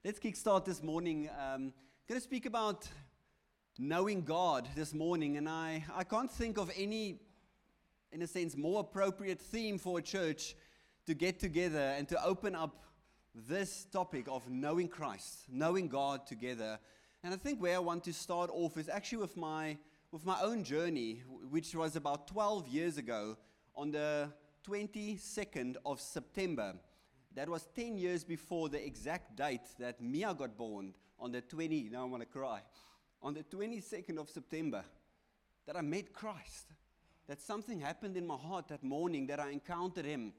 Let's kickstart this morning. I'm going to speak about knowing God this morning, and I can't think of any, in a sense, more appropriate theme for a church to get together and to open up this topic of knowing Christ, knowing God together. And I think where I want to start off is actually with my own journey, which was about 12 years ago on the 22nd of September. That was 10 years before the exact date that Mia got born on the now I'm going to cry, on the 22nd of September, that I met Christ. That something happened in my heart that morning that I encountered Him.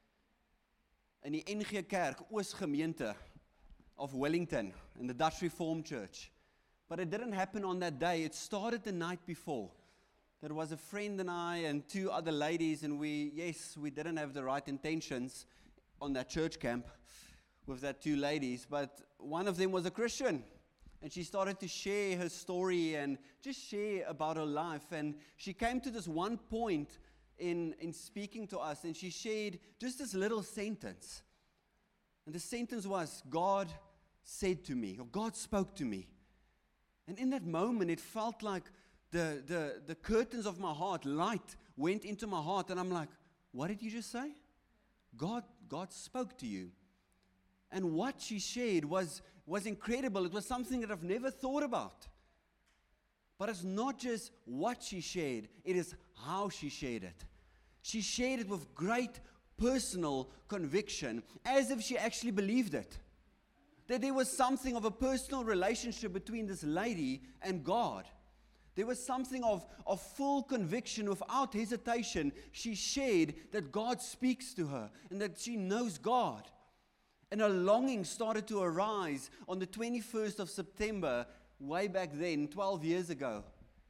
In die NG Kerk, Oosgemeente of Wellington, in the Dutch Reformed Church. But it didn't happen on that day. It started the night before. There was a friend and I and two other ladies, and we didn't have the right intentions on that church camp with that two ladies, but one of them was a Christian, and she started to share her story and just share about her life, and she came to this one point in speaking to us, and she shared just this little sentence, and the sentence was, God said to me, or God spoke to me. And in that moment, it felt like the curtains of my heart, light went into my heart, and I'm like, what did you just say? God spoke to you. And what she shared was incredible. It was something that I've never thought about. But it's not just what she shared, it is how she shared it. She shared it with great personal conviction, as if she actually believed it. That there was something of a personal relationship between this lady and God. There was something of full conviction without hesitation. She shared that God speaks to her and that she knows God. And a longing started to arise on the 21st of September, way back then, 12 years ago.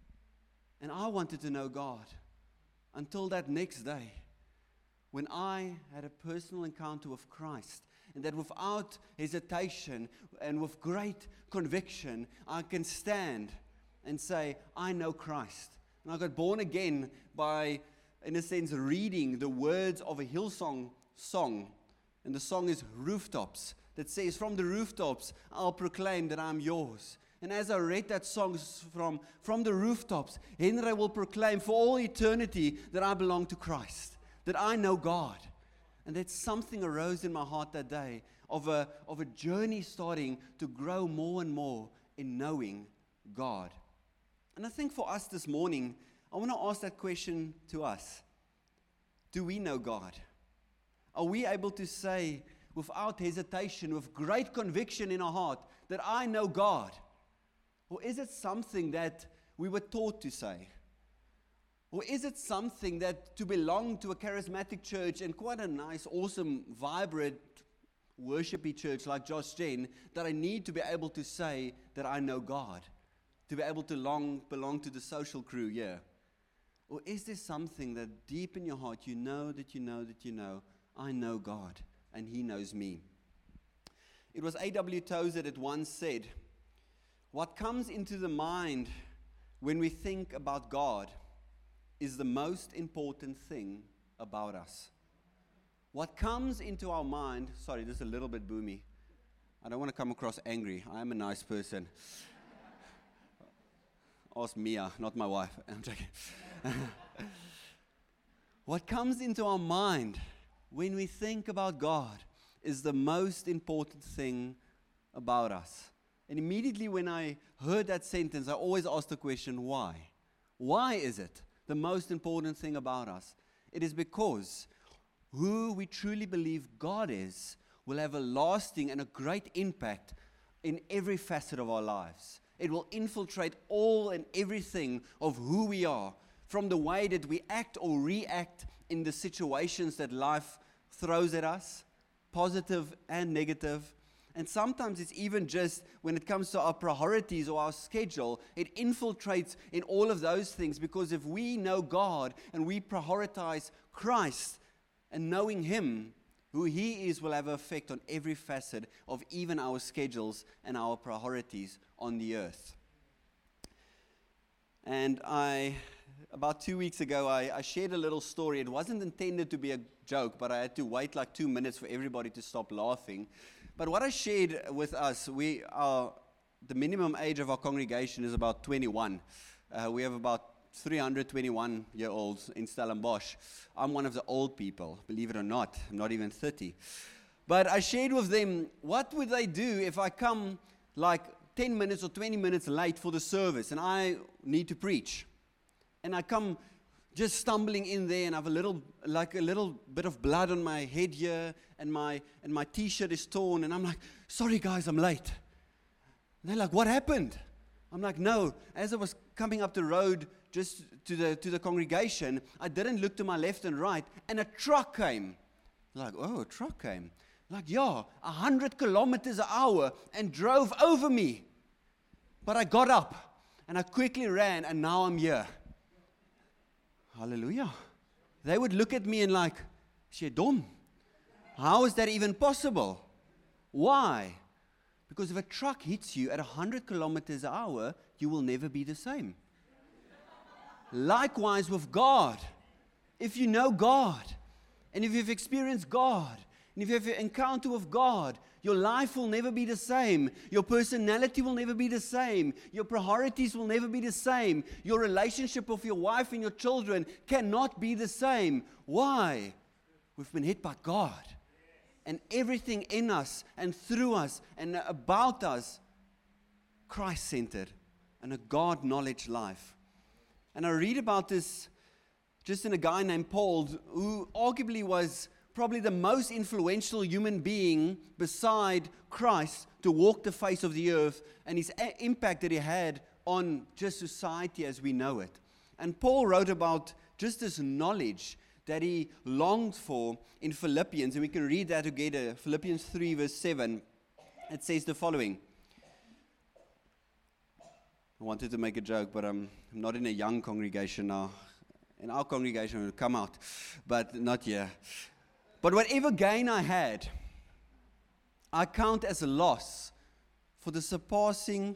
And I wanted to know God until that next day, when I had a personal encounter with Christ. And that without hesitation and with great conviction, I can stand and say, I know Christ. And I got born again by, in a sense, reading the words of a Hillsong song. And the song is Rooftops, that says, from the rooftops, I'll proclaim that I'm yours. And as I read that song from the rooftops, Henry will proclaim for all eternity that I belong to Christ, that I know God. And that something arose in my heart that day of a journey starting to grow more and more in knowing God. And I think for us this morning, I want to ask that question to us. Do we know God? Are we able to say without hesitation, with great conviction in our heart, that I know God? Or is it something that we were taught to say? Or is it something that to belong to a charismatic church and quite a nice, awesome, vibrant, worshipy church like Josh Gen, that I need to be able to say that I know God? To be able to belong to the social crew, yeah? Or is there something that deep in your heart you know, I know God and He knows me? It was A.W. Tozer that once said, what comes into the mind when we think about God is the most important thing about us. What comes into our mind, sorry, this is a little bit boomy. I don't want to come across angry. I am a nice person. Ask Mia, not my wife. I'm joking. What comes into our mind when we think about God is the most important thing about us. And immediately when I heard that sentence, I always asked the question, why? Why is it the most important thing about us? It is because who we truly believe God is will have a lasting and a great impact in every facet of our lives. It will infiltrate all and everything of who we are, from the way that we act or react in the situations that life throws at us, positive and negative. And sometimes it's even just when it comes to our priorities or our schedule, it infiltrates in all of those things, because if we know God and we prioritize Christ and knowing Him, who He is, will have an effect on every facet of even our schedules and our priorities on the earth. And about 2 weeks ago, I shared a little story. It wasn't intended to be a joke, but I had to wait like 2 minutes for everybody to stop laughing. But what I shared with us, the minimum age of our congregation is about 21. We have about 321-year-olds in Stellenbosch. I'm one of the old people, believe it or not. I'm not even 30. But I shared with them, what would they do if I come like 10 minutes or 20 minutes late for the service and I need to preach? And I come just stumbling in there and I have a little bit of blood on my head here and my t-shirt is torn and I'm like, sorry guys, I'm late. And they're like, what happened? I'm like, no, as I was coming up the road just to the congregation, I didn't look to my left and right, and a truck came. Like, oh, a truck came. Like, yeah, 100 kilometers an hour and drove over me. But I got up, and I quickly ran, and now I'm here. Hallelujah. They would look at me and like, "Jy dom. How is that even possible?" Why? Because if a truck hits you at 100 kilometers an hour, you will never be the same. Likewise with God. If you know God, and if you've experienced God, and if you have an encounter with God, your life will never be the same. Your personality will never be the same. Your priorities will never be the same. Your relationship with your wife and your children cannot be the same. Why? We've been hit by God. And everything in us and through us and about us, Christ-centered and a God-knowledge life. And I read about this just in a guy named Paul, who arguably was probably the most influential human being beside Christ to walk the face of the earth, and his impact that he had on just society as we know it. And Paul wrote about just this knowledge that he longed for in Philippians, and we can read that together. Philippians 3 verse 7, it says the following. I wanted to make a joke, but I'm not in a young congregation now. In our congregation, it will come out, but not here. But whatever gain I had, I count as a loss for the surpassing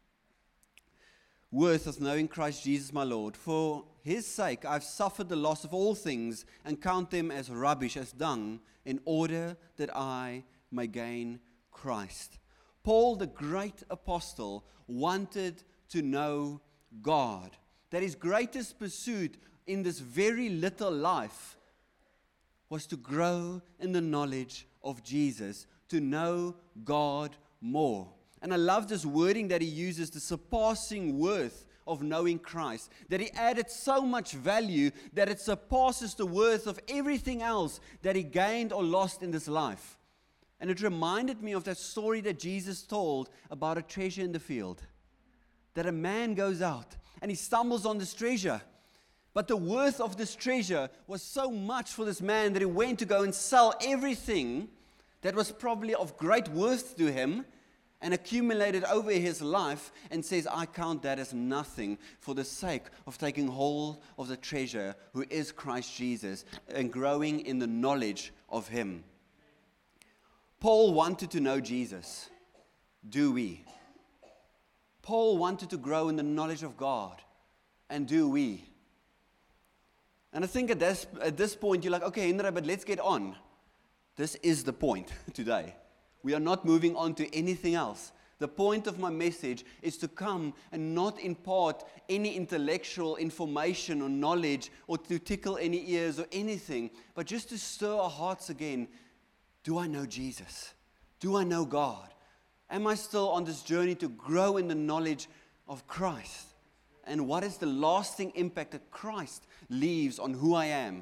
worth of knowing Christ Jesus my Lord. For his sake I've suffered the loss of all things and count them as rubbish, as dung, in order that I may gain Christ. Paul, the great apostle, wanted to know God. That his greatest pursuit in this very little life was to grow in the knowledge of Jesus, to know God more. And I love this wording that he uses, the surpassing worth of knowing Christ. That he added so much value that it surpasses the worth of everything else that he gained or lost in this life. And it reminded me of that story that Jesus told about a treasure in the field. That a man goes out and he stumbles on this treasure. But the worth of this treasure was so much for this man that he went to go and sell everything that was probably of great worth to him and accumulated over his life, and says, I count that as nothing for the sake of taking hold of the treasure who is Christ Jesus and growing in the knowledge of him. Paul wanted to know Jesus. Do we? Paul wanted to grow in the knowledge of God. And do we? And I think at this point, you're like, okay, Indra, but let's get on. This is the point today. We are not moving on to anything else. The point of my message is to come and not impart any intellectual information or knowledge or to tickle any ears or anything, but just to stir our hearts again. Do I know Jesus? Do I know God? Am I still on this journey to grow in the knowledge of Christ? And what is the lasting impact that Christ leaves on who I am?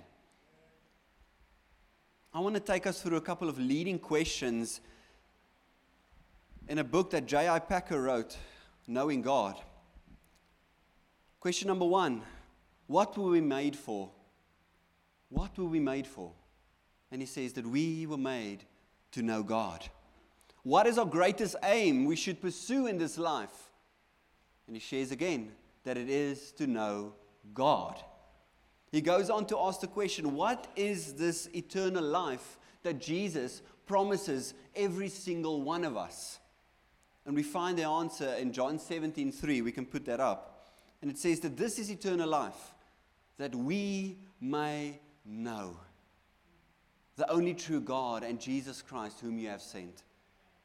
I want to take us through a couple of leading questions in a book that J.I. Packer wrote, Knowing God. Question number 1, what were we made for? What were we made for? And he says that we were made to know God. What is our greatest aim we should pursue in this life? And he shares again that it is to know God. He goes on to ask the question, what is this eternal life that Jesus promises every single one of us? And we find the answer in John 17:3. We can put that up. And it says that this is eternal life, that we may know the only true God and Jesus Christ whom you have sent.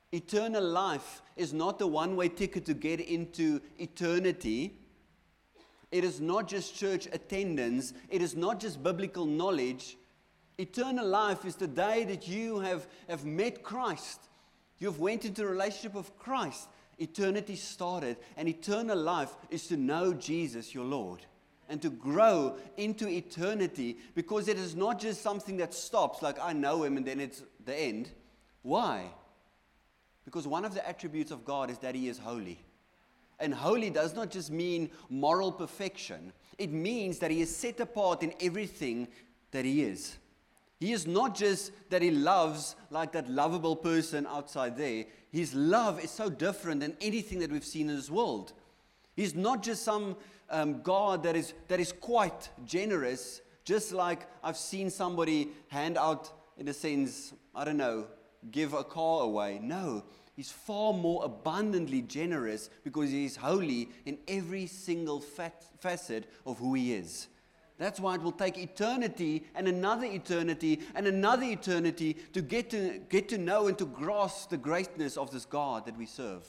Eternal life is not the one-way ticket to get into eternity. It is not just church attendance. It is not just biblical knowledge. Eternal life is the day that you have met Christ. You've went into a relationship with Christ. Eternity started, and eternal life is to know Jesus, your Lord, and to grow into eternity, because it is not just something that stops, like I know Him and then it's the end. Why? Because one of the attributes of God is that He is holy. And holy does not just mean moral perfection. It means that He is set apart in everything that He is. He is not just that He loves like that lovable person outside there. His love is so different than anything that we've seen in this world. He's not just some God that is quite generous, just like I've seen somebody hand out, in a sense, I don't know, give a car away. No, He's far more abundantly generous because He is holy in every single facet of who He is. That's why it will take eternity and another eternity and another eternity to get to know and to grasp the greatness of this God that we serve.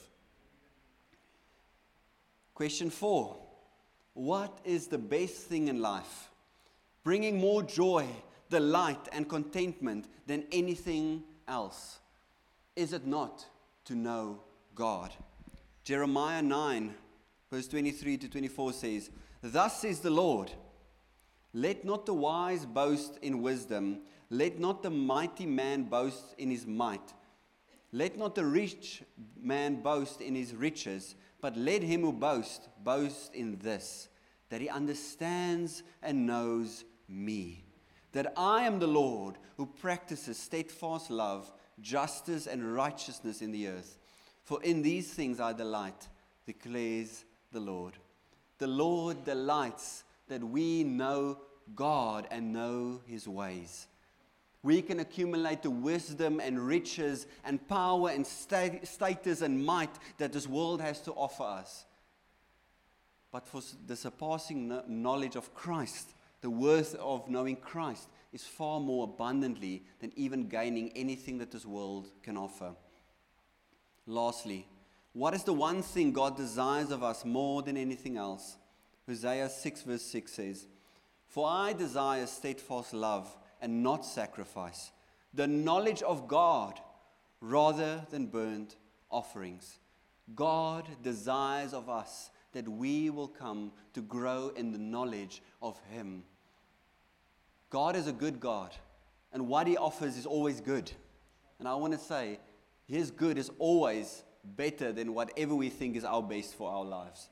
Question 4. What is the best thing in life? Bringing more joy, delight, and contentment than anything else. Is it not to know God? Jeremiah 9, verse 23 to 24 says, "Thus says the Lord, let not the wise boast in wisdom, let not the mighty man boast in his might, let not the rich man boast in his riches, but let him who boast in this, that he understands and knows me, that I am the Lord who practices steadfast love, justice and righteousness in the earth. For in these things I delight, declares the Lord." The Lord delights that we know God and know His ways. We can accumulate the wisdom and riches and power and status and might that this world has to offer us. But for the surpassing knowledge of Christ, the worth of knowing Christ is far more abundantly than even gaining anything that this world can offer. Lastly, what is the one thing God desires of us more than anything else? Hosea 6 verse 6 says, "For I desire steadfast love and not sacrifice, the knowledge of God rather than burnt offerings." God desires of us that we will come to grow in the knowledge of Him. God is a good God, and what He offers is always good. And I want to say, His good is always better than whatever we think is our best for our lives.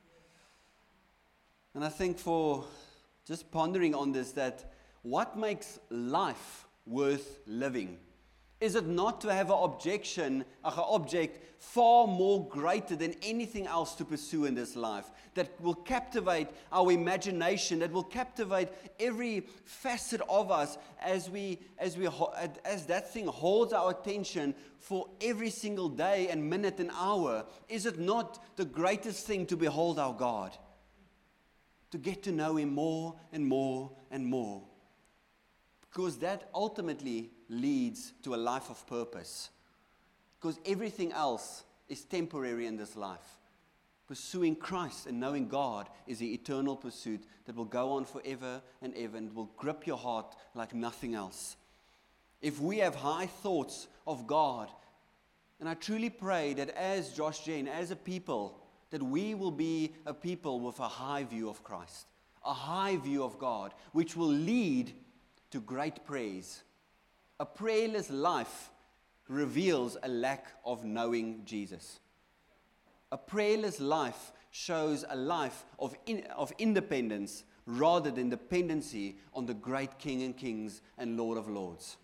And I think for just pondering on this, that what makes life worth living? Is it not to have an object far more greater than anything else to pursue in this life, that will captivate our imagination, that will captivate every facet of us as that thing holds our attention for every single day and minute and hour? Is it not the greatest thing to behold our God? To get to know Him more and more and more. Because that ultimately leads to a life of purpose. Because everything else is temporary in this life. Pursuing Christ and knowing God is the eternal pursuit that will go on forever and ever and will grip your heart like nothing else. If we have high thoughts of God, and I truly pray that as Josh Jane, as a people, that we will be a people with a high view of Christ, a high view of God, which will lead to great praise. A prayerless life reveals a lack of knowing Jesus. A prayerless life shows a life of independence rather than dependency on the great King and Kings and Lord of Lords.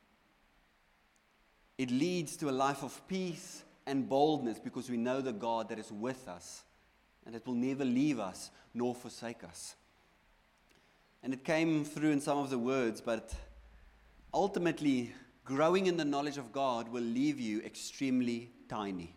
It leads to a life of peace and boldness because we know the God that is with us and that will never leave us nor forsake us. And it came through in some of the words, but ultimately, growing in the knowledge of God will leave you extremely tiny,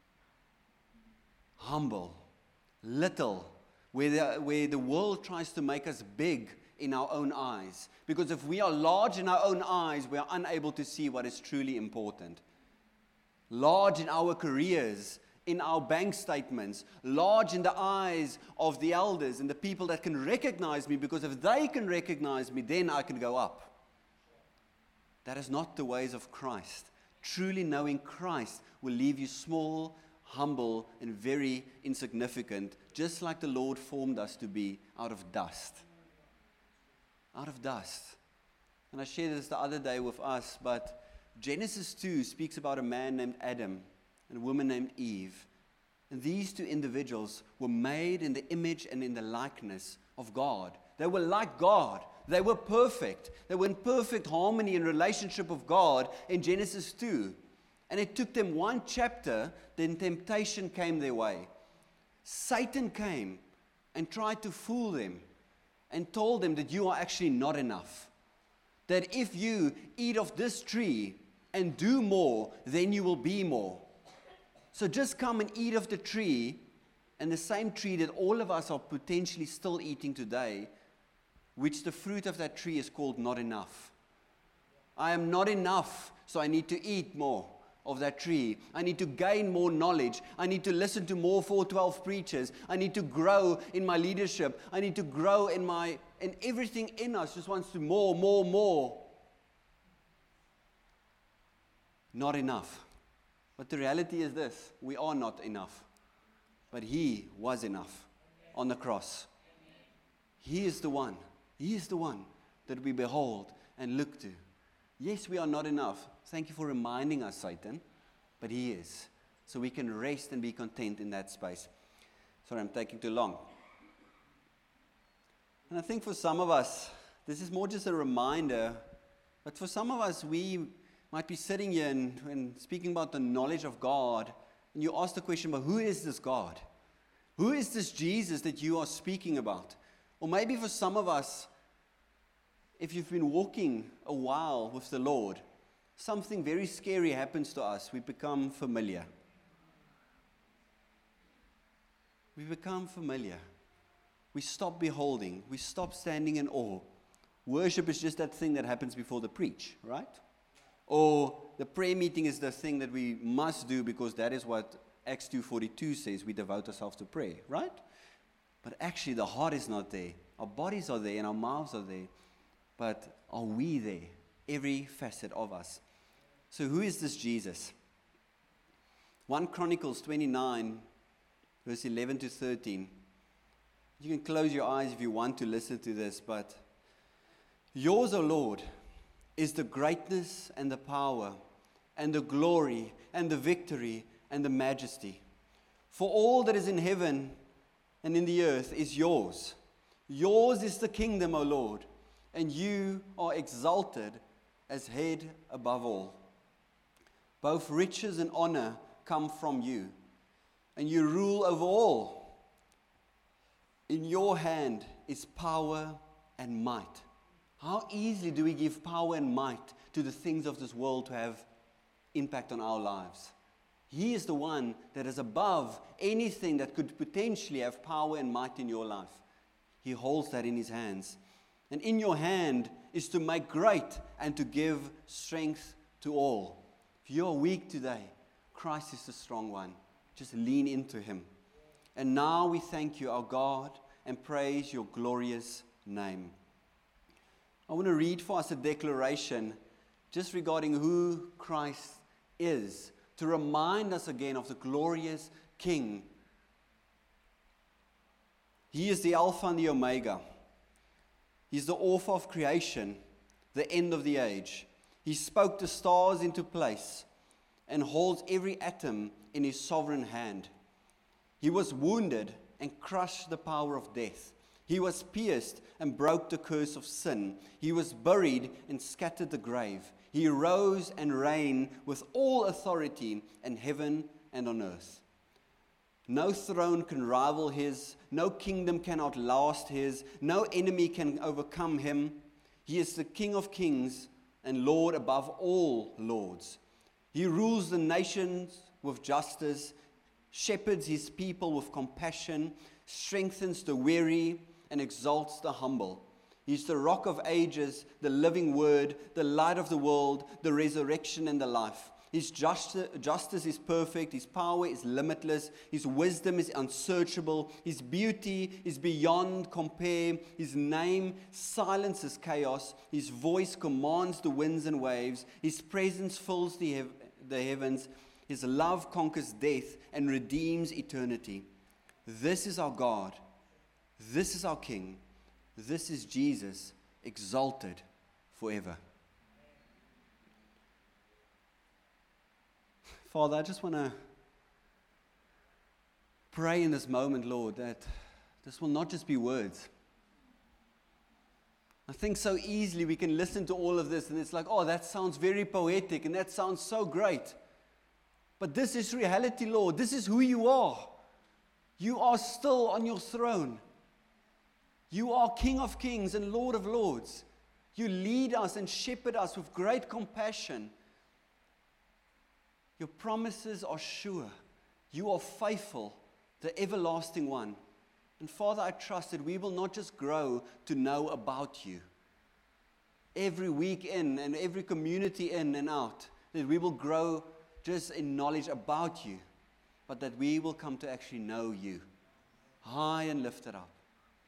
humble, little, where the world tries to make us big in our own eyes. Because if we are large in our own eyes, we are unable to see what is truly important. large in our careers, in our bank statements, large in the eyes of the elders and the people that can recognize me, because if they can recognize me, then I can go up. That is not the ways of Christ. Truly knowing Christ will leave you small, humble, and very insignificant, just like the Lord formed us to be, out of dust. Out of dust. And I shared this the other day with us, but Genesis 2 speaks about a man named Adam and a woman named Eve. And these two individuals were made in the image and in the likeness of God. They were like God. They were perfect. They were in perfect harmony and relationship with God in Genesis 2. And it took them one chapter, then temptation came their way. Satan came and tried to fool them and told them that you are actually not enough. That if you eat of this tree and do more, then you will be more. So just come and eat of the tree, and the same tree that all of us are potentially still eating today, which the fruit of that tree is called not enough. I am not enough, so I need to eat more of that tree. I need to gain more knowledge. I need to listen to more 412 preachers. I need to grow in my leadership. I need to grow in everything in us just wants to more. Not enough. But the reality is this: we are not enough. But He was enough on the cross. He is the one. He is the one that we behold and look to. Yes, we are not enough. Thank you for reminding us, Satan. But He is. So we can rest and be content in that space. Sorry, I'm taking too long. And I think for some of us, this is more just a reminder. But for some of us, we might be sitting here and speaking about the knowledge of God. And you ask the question, but who is this God? Who is this Jesus that you are speaking about? Or maybe for some of us, if you've been walking a while with the Lord, something very scary happens to us. We become familiar. We become familiar. We stop beholding. We stop standing in awe. Worship is just that thing that happens before the preach, right? Or the prayer meeting is the thing that we must do because that is what Acts 2:42 says, we devote ourselves to prayer, right? But actually the heart is not there. Our bodies are there and our mouths are there. But are we there? Every facet of us. So who is this Jesus? 1 Chronicles 29, verse 11 to 13. You can close your eyes if you want to listen to this, but yours, O Lord, is the greatness and the power and the glory and the victory and the majesty. For all that is in heaven and in the earth is yours. Yours is the kingdom, O Lord, and you are exalted as head above all. Both riches and honor come from you, and you rule over all. In your hand is power and might. How easily do we give power and might to the things of this world to have impact on our lives? He is the one that is above anything that could potentially have power and might in your life. He holds that in His hands. And in your hand is to make great and to give strength to all. If you are weak today, Christ is the strong one. Just lean into Him. And now we thank you, our God, and praise your glorious name. I want to read for us a declaration just regarding who Christ is, to remind us again of the glorious King. He is the Alpha and the Omega. He's the author of creation, the end of the age. He spoke the stars into place and holds every atom in His sovereign hand. He was wounded and crushed the power of death. He was pierced and broke the curse of sin. He was buried and scattered the grave. He rose and reigned with all authority in heaven and on earth. No throne can rival His. No kingdom can outlast His. No enemy can overcome Him. He is the King of kings and Lord above all lords. He rules the nations with justice, shepherds His people with compassion, strengthens the weary, and exalts the humble. He's the rock of ages, the living word, the light of the world, the resurrection and the life. His justice is perfect. His power is limitless. His wisdom is unsearchable. His beauty is beyond compare. His name silences chaos. His voice commands the winds and waves. His presence fills the heavens. His love conquers death and redeems eternity. This is our God. This is our King. This is Jesus, exalted forever. Father, I just want to pray in this moment, Lord, that this will not just be words. I think so easily we can listen to all of this and it's like, oh, that sounds very poetic and that sounds so great. But this is reality, Lord. This is who you are. You are still on your throne. You are King of kings and Lord of lords. You lead us and shepherd us with great compassion. Your promises are sure. You are faithful, the everlasting one. And Father, I trust that we will not just grow to know about you. Every week in and every community in and out, that we will grow just in knowledge about you, but that we will come to actually know you, high and lifted up.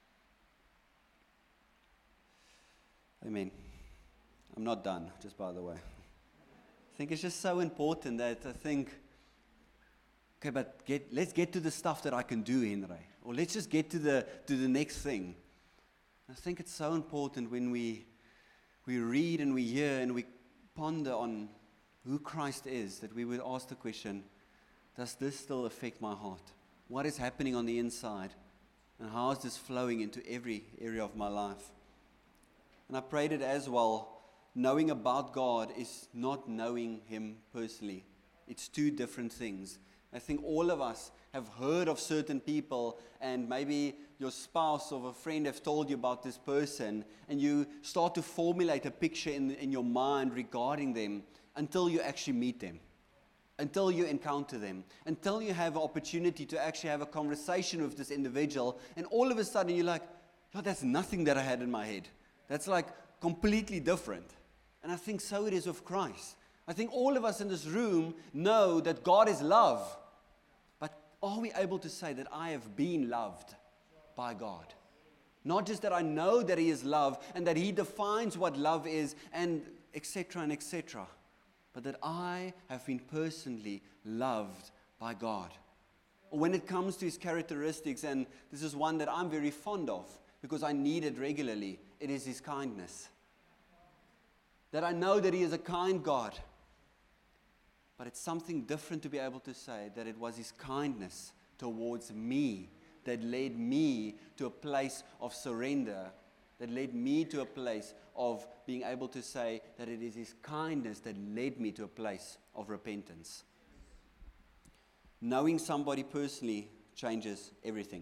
Amen. I'm not done, just by the way. I think it's just so important that I think, okay, but let's get to the stuff that I can do, Henry. Or let's just get to the next thing. I think it's so important when we read and we hear and we ponder on who Christ is, that we would ask the question, does this still affect my heart? What is happening on the inside? And how is this flowing into every area of my life? And I prayed it as well. Knowing about God is not knowing Him personally. It's two different things. I think all of us have heard of certain people, and maybe your spouse or a friend have told you about this person, and you start to formulate a picture in your mind regarding them until you actually meet them, until you encounter them, until you have an opportunity to actually have a conversation with this individual, and all of a sudden you're like, oh, that's nothing that I had in my head. That's like completely different. And I think so it is with Christ. I think all of us in this room know that God is love. But are we able to say that I have been loved by God? Not just that I know that He is love and that He defines what love is and etc., but that I have been personally loved by God. When it comes to His characteristics, and this is one that I'm very fond of because I need it regularly, it is His kindness. That I know that He is a kind God. But it's something different to be able to say that it was His kindness towards me that led me to a place of surrender, that led me to a place of being able to say that it is His kindness that led me to a place of repentance. Knowing somebody personally changes everything.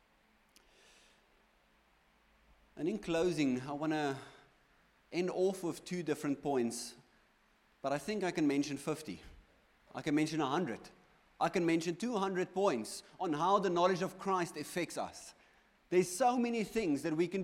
And in closing, I want to end off with two different points, but I think I can mention 50. I can mention 100. I can mention 200 points on how the knowledge of Christ affects us. There's so many things that we can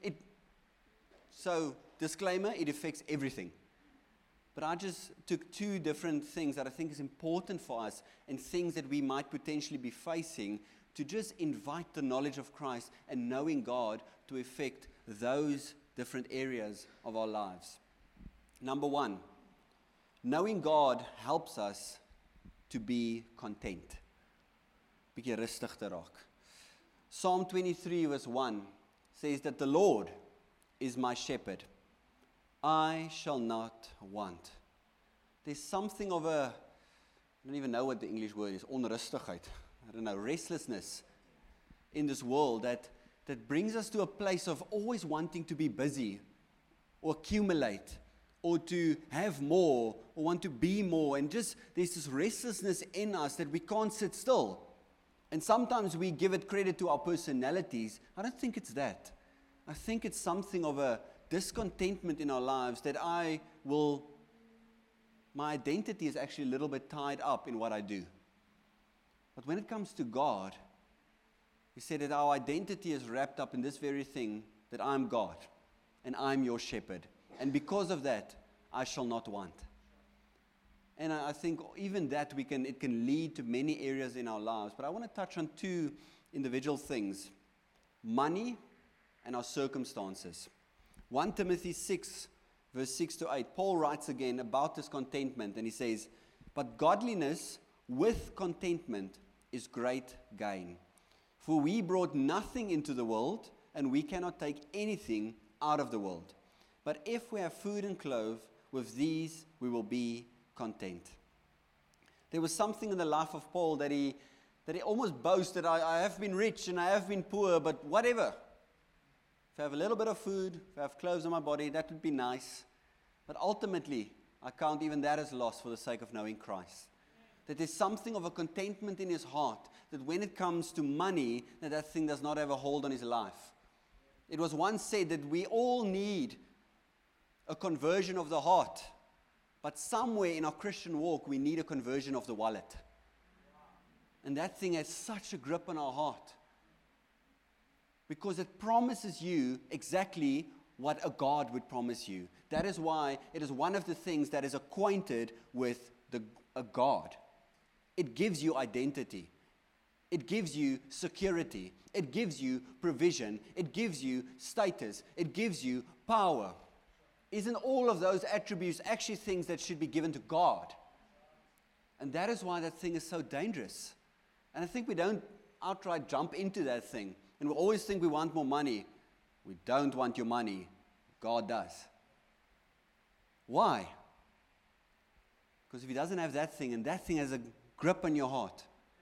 so disclaimer, it affects everything. But I just took two different things that I think is important for us and things that we might potentially be facing to just invite the knowledge of Christ and knowing God to affect those different areas of our lives. Number one, knowing God helps us to be content. Bietjie rustig te raak. Psalm 23 verse 1 says that the Lord is my shepherd. I shall not want. There's something of I don't even know what the English word is, onrustigheid. I don't know, restlessness in this world that brings us to a place of always wanting to be busy or accumulate or to have more or want to be more. And just there's this restlessness in us that we can't sit still. And sometimes we give it credit to our personalities. I don't think it's that. I think it's something of a discontentment in our lives that my identity is actually a little bit tied up in what I do. But when it comes to God, He said that our identity is wrapped up in this very thing, that I'm God and I'm your shepherd. And because of that, I shall not want. And I think even that it can lead to many areas in our lives. But I want to touch on two individual things: money and our circumstances. 1 Timothy 6, verse 6 to 8, Paul writes again about this contentment, and he says, "But godliness with contentment is great gain. For we brought nothing into the world, and we cannot take anything out of the world. But if we have food and clothes, with these we will be content." There was something in the life of Paul that he almost boasted, I have been rich and I have been poor, but whatever. If I have a little bit of food, if I have clothes on my body, that would be nice. But ultimately, I count even that as loss for the sake of knowing Christ. That there's something of a contentment in his heart, that when it comes to money, that thing does not have a hold on his life. It was once said that we all need a conversion of the heart, but somewhere in our Christian walk, we need a conversion of the wallet. And that thing has such a grip on our heart, because it promises you exactly what a God would promise you. That is why it is one of the things that is acquainted with a God. It gives you identity. It gives you security. It gives you provision. It gives you status. It gives you power. Isn't all of those attributes actually things that should be given to God? And that is why that thing is so dangerous. And I think we don't outright jump into that thing. And we always think we want more money. We don't want your money. God does. Why? Because if he doesn't have that thing, and that thing has a grip on your heart,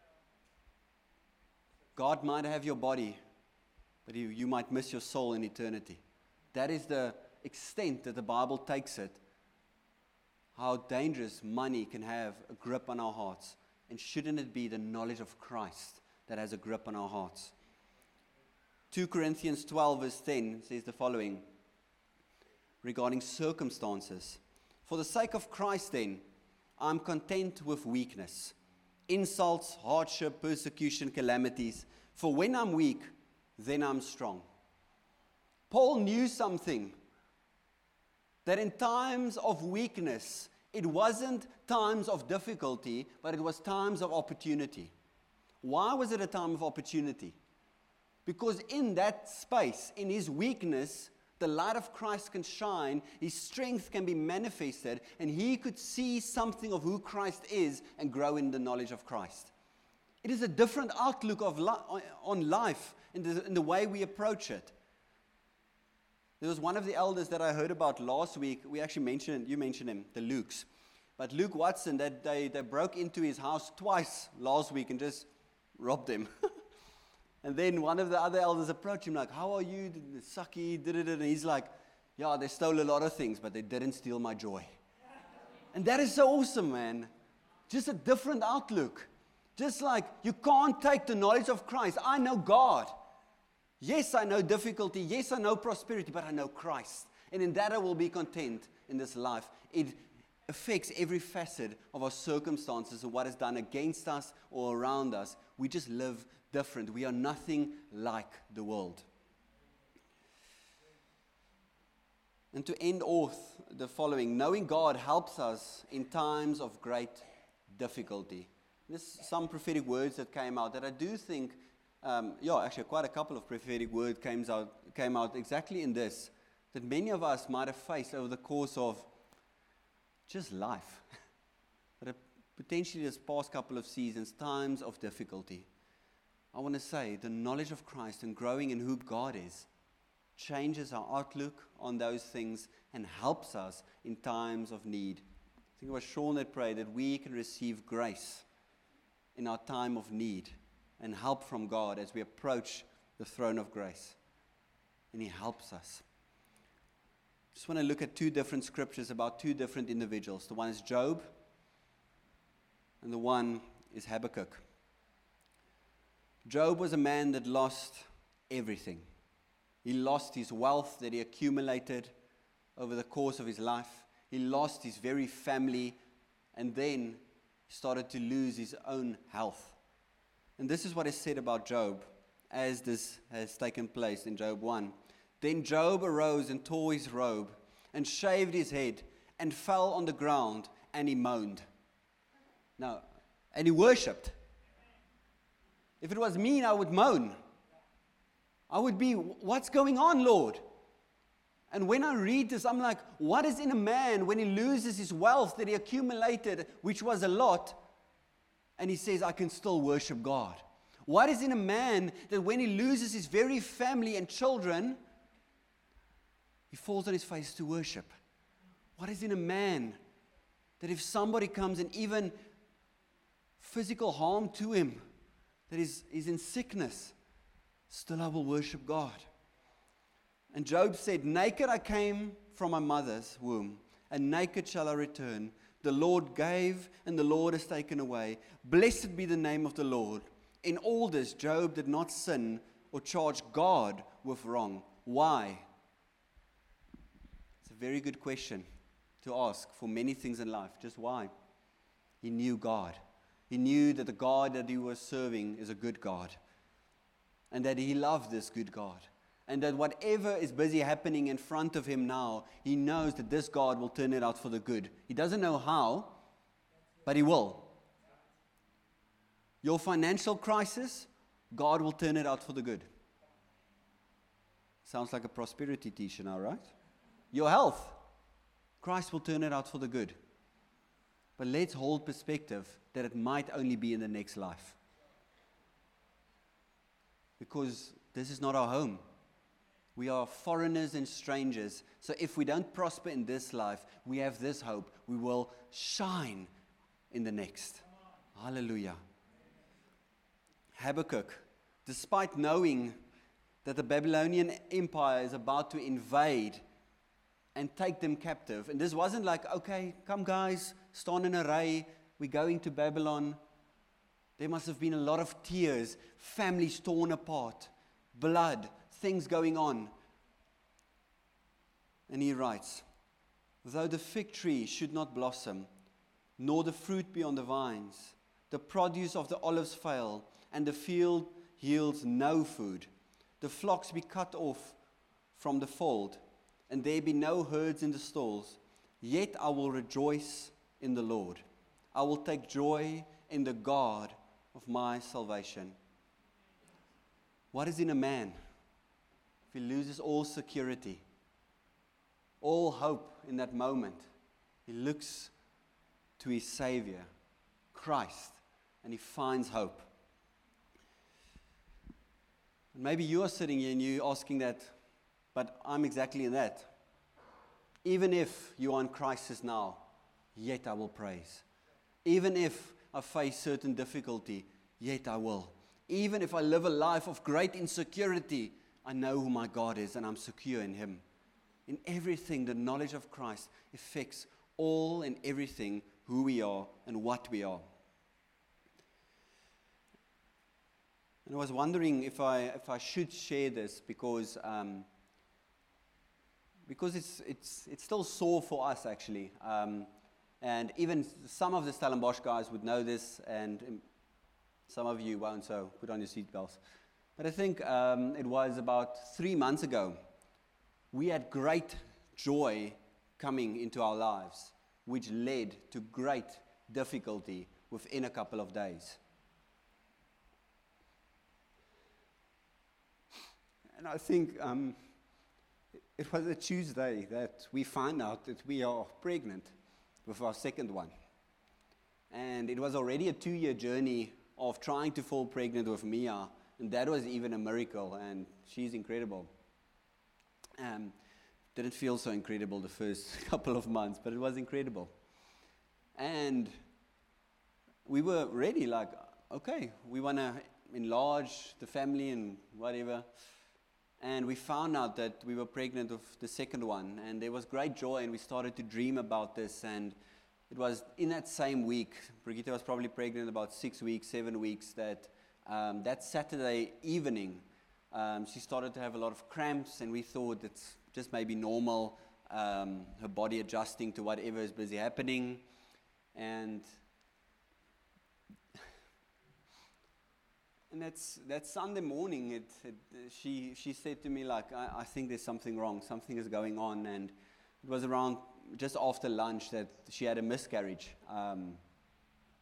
God might have your body, but you might miss your soul in eternity. That is the extent that the Bible takes it. How dangerous money can have a grip on our hearts. And shouldn't it be the knowledge of Christ that has a grip on our hearts? 2 Corinthians 12 verse 10 says the following regarding circumstances. "For the sake of Christ then, I am content with weakness, insults, hardship, persecution, calamities. For when I'm weak, then I'm strong." Paul knew something, that in times of weakness, it wasn't times of difficulty, but it was times of opportunity. Why was it a time of opportunity? Because in that space, in his weakness, the light of Christ can shine, his strength can be manifested, and he could see something of who Christ is and grow in the knowledge of Christ. It is a different outlook on life in the way we approach it. There was one of the elders that I heard about last week. You mentioned him, the Lukes. But Luke Watson, that they broke into his house twice last week and just robbed him. And then one of the other elders approached him like, "How are you? Sucky, and he's like, "Yeah, they stole a lot of things, but they didn't steal my joy." And that is so awesome, man. Just a different outlook. Just like you can't take the knowledge of Christ. I know God. Yes, I know difficulty. Yes, I know prosperity, but I know Christ. And in that I will be content in this life. It affects every facet of our circumstances and what is done against us or around us. We just live different. We are nothing like the world. And to end off the following, knowing God helps us in times of great difficulty. There's some prophetic words that came out that I do think, actually quite a couple of prophetic words came out exactly in this, that many of us might have faced over the course of just life. But potentially this past couple of seasons, times of difficulty. I want to say the knowledge of Christ and growing in who God is changes our outlook on those things and helps us in times of need. I think it was Sean that prayed that we can receive grace in our time of need and help from God as we approach the throne of grace. And He helps us. Just want to look at two different scriptures about two different individuals. The one is Job, and the one is Habakkuk. Job was a man that lost everything. He lost his wealth that he accumulated over the course of his life. He lost his very family, and then started to lose his own health. And this is what is said about Job as this has taken place in Job 1. Then Job arose and tore his robe and shaved his head and fell on the ground, and he moaned. No. And he worshipped. If it was me, I would moan. I would be, what's going on, Lord? And when I read this, I'm like, what is in a man when he loses his wealth that he accumulated, which was a lot, and he says, I can still worship God? What is in a man that when he loses his very family and children, he falls on his face to worship? What is in a man that if somebody comes and even physical harm to him, that is in sickness, still I will worship God? And Job said, naked I came from my mother's womb, and naked shall I return. The Lord gave, and the Lord has taken away. Blessed be the name of the Lord. In all this, Job did not sin or charge God with wrong. Why? It's a very good question to ask for many things in life. Just why? He knew God. He knew that the God that he was serving is a good God, and that he loved this good God. And that whatever is busy happening in front of him now, he knows that this God will turn it out for the good. He doesn't know how, but he will. Your financial crisis, God will turn it out for the good. Sounds like a prosperity teacher now, right? Your health, Christ will turn it out for the good. But let's hold perspective that it might only be in the next life. Because this is not our home. We are foreigners and strangers. So if we don't prosper in this life, we have this hope. We will shine in the next. Hallelujah. Habakkuk, despite knowing that the Babylonian Empire is about to invade and take them captive. And this wasn't like, okay, come guys, stand in array, we're going to Babylon. There must have been a lot of tears, families torn apart, blood, things going on. And he writes, though the fig tree should not blossom, nor the fruit be on the vines, the produce of the olives fail, and the field yields no food, the flocks be cut off from the fold, and there be no herds in the stalls, yet I will rejoice in the Lord. I will take joy in the God of my salvation. What is in a man if he loses all security, all hope in that moment? He looks to his Savior, Christ, and he finds hope. And maybe you are sitting here and you're asking that, but I'm exactly in that. Even if you are in crisis now, yet I will praise. Even if I face certain difficulty, yet I will. Even if I live a life of great insecurity, I know who my God is and I'm secure in Him. In everything, the knowledge of Christ affects all and everything who we are and what we are. And I was wondering if I should share this because it's still sore for us actually. And even some of the Stellenbosch guys would know this, and some of you won't, so put on your seatbelts. But I think it was about 3 months ago, we had great joy coming into our lives, which led to great difficulty within a couple of days. And I think it was a Tuesday that we found out that we are pregnant with our second one. And it was already a 2-year journey of trying to fall pregnant with Mia, and that was even a miracle, and she's incredible. Didn't feel so incredible the first couple of months, but it was incredible. And we were ready, like, okay, we want to enlarge the family and whatever. And we found out that we were pregnant with the second one, and there was great joy, and we started to dream about this. And it was in that same week, Brigitte was probably pregnant about 6 weeks, 7 weeks, that that Saturday evening, she started to have a lot of cramps, and we thought it's just maybe normal, her body adjusting to whatever is busy happening. And that Sunday morning, she said to me, like, I think there's something wrong, something is going on. And it was around just after lunch that she had a miscarriage.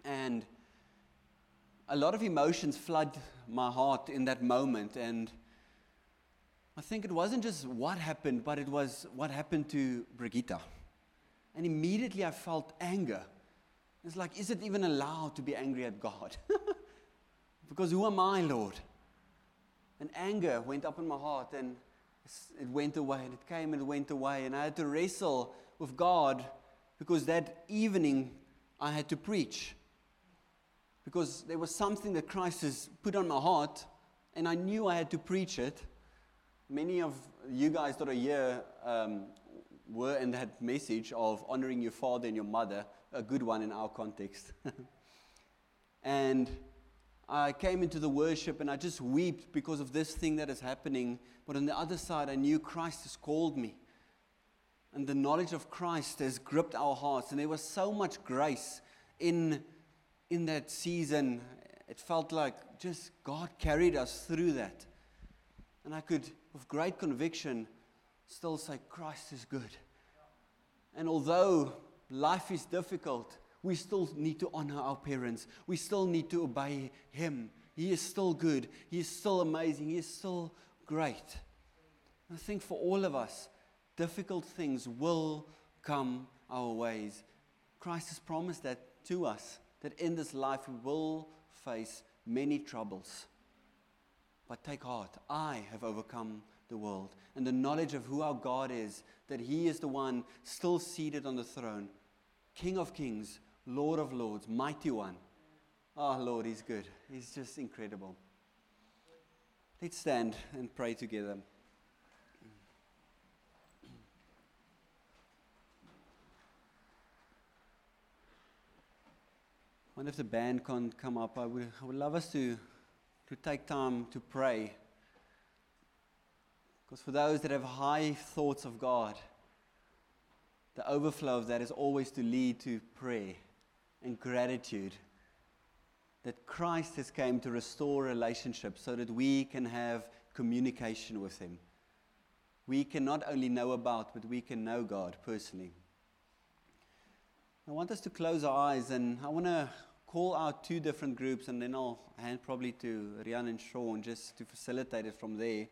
And a lot of emotions flood my heart in that moment. And I think it wasn't just what happened, but it was what happened to Brigitte. And immediately I felt anger. It's like, is it even allowed to be angry at God? Because who am I, Lord? And anger went up in my heart, and it went away, and it came and it went away. And I had to wrestle with God, because that evening I had to preach. Because there was something that Christ has put on my heart, and I knew I had to preach it. Many of you guys that are here were in that message of honoring your father and your mother, a good one in our context. And I came into the worship and I just wept because of this thing that is happening. But on the other side, I knew Christ has called me. And the knowledge of Christ has gripped our hearts. And there was so much grace in that season. It felt like just God carried us through that. And I could, with great conviction, still say, Christ is good. And although life is difficult, we still need to honor our parents. We still need to obey Him. He is still good. He is still amazing. He is still great. I think for all of us, difficult things will come our ways. Christ has promised that to us, that in this life we will face many troubles. But take heart, I have overcome the world. And the knowledge of who our God is, that He is the one still seated on the throne, King of kings, Lord of lords, mighty one. Oh Lord, He's good. He's just incredible. Let's stand and pray together. I wonder if the band can come up. I would love us to take time to pray. Because for those that have high thoughts of God, the overflow of that is always to lead to prayer and gratitude. That Christ has come to restore relationships so that we can have communication with Him. We can not only know about, but we can know God personally. I want us to close our eyes, and I want to call out two different groups, and then I'll hand probably to Rian and Sean just to facilitate it from there.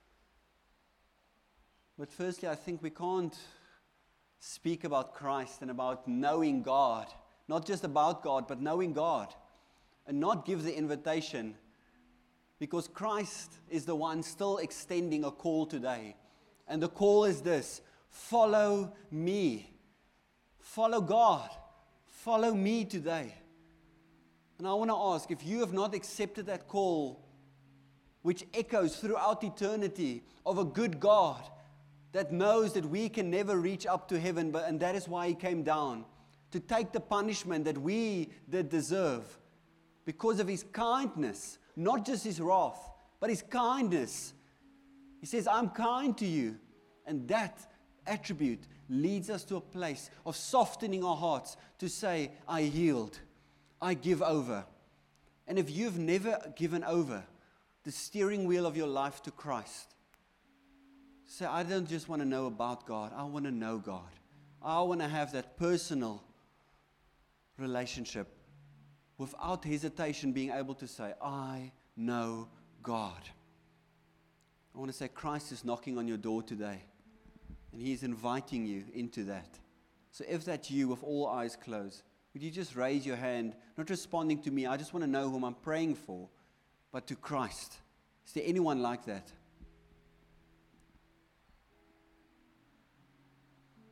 But firstly, I think we can't speak about Christ and about knowing God, not just about God, but knowing God, and not give the invitation, because Christ is the one still extending a call today. And the call is this: follow me. Follow God. Follow me today. And I want to ask, if you have not accepted that call, which echoes throughout eternity of a good God that knows that we can never reach up to heaven, and that is why He came down, to take the punishment that we did deserve because of His kindness, not just His wrath, but His kindness. He says, I'm kind to you. And that attribute leads us to a place of softening our hearts to say, I yield, I give over. And if you've never given over the steering wheel of your life to Christ, say, I don't just want to know about God, I want to know God. I want to have that personal relationship without hesitation, being able to say, I know God. I want to say, Christ is knocking on your door today. And He's inviting you into that. So if that's you, with all eyes closed, would you just raise your hand, not responding to me, I just want to know whom I'm praying for, but to Christ. Is there anyone like that?